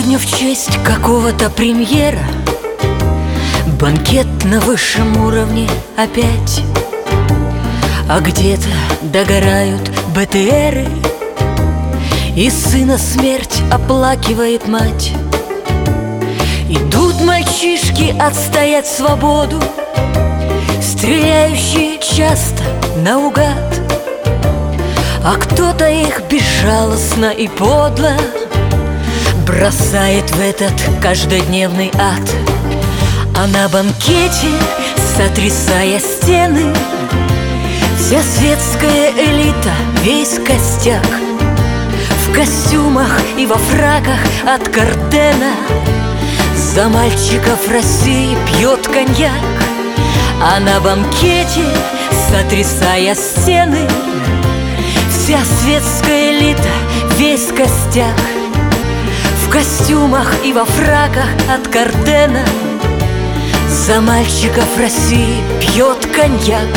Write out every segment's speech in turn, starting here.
Сегодня в честь какого-то премьера банкет на высшем уровне опять. А где-то догорают БТРы, и сына смерть оплакивает мать. Идут мальчишки отстоять свободу, стреляющие часто наугад. А кто-то их безжалостно и подло бросает в этот каждодневный ад. А на банкете, сотрясая стены, вся светская элита, весь костяк в костюмах и во фраках от Кардена за мальчиков России пьет коньяк. А на банкете, сотрясая стены, вся светская элита, весь костяк в костюмах и во фраках от Кардена за мальчиков России пьет коньяк.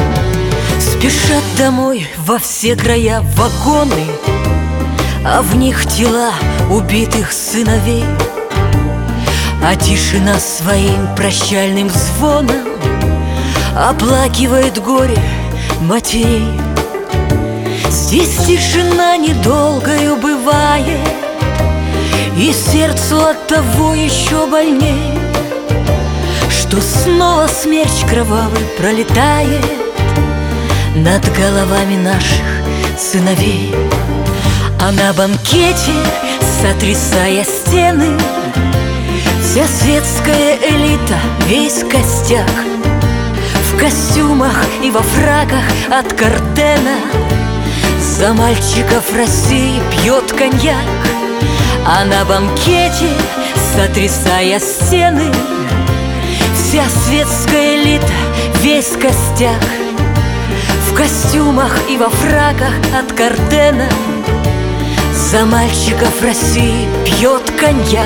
Спешат домой во все края вагоны, а в них тела убитых сыновей. А тишина своим прощальным звоном оплакивает горе матерей. Здесь тишина недолгою бывает, и сердцу от того еще больней, что снова смерч кровавый пролетает над головами наших сыновей. А на банкете, сотрясая стены, вся светская элита, весь костяк в костюмах и во фраках от Кардена за мальчиков России пьет коньяк. А на банкете, сотрясая стены, вся светская элита, весь костяк в костюмах и во фраках от Кардена за мальчиков России пьет коньяк.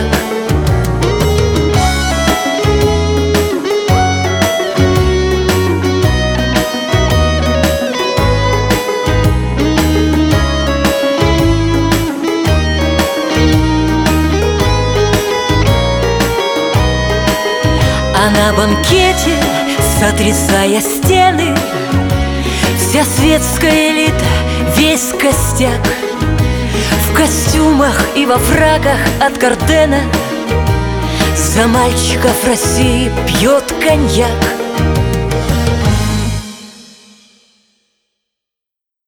А на банкете, сотрясая стены, вся светская элита, весь костяк в костюмах и во фраках от Кардена за мальчиков России пьет коньяк.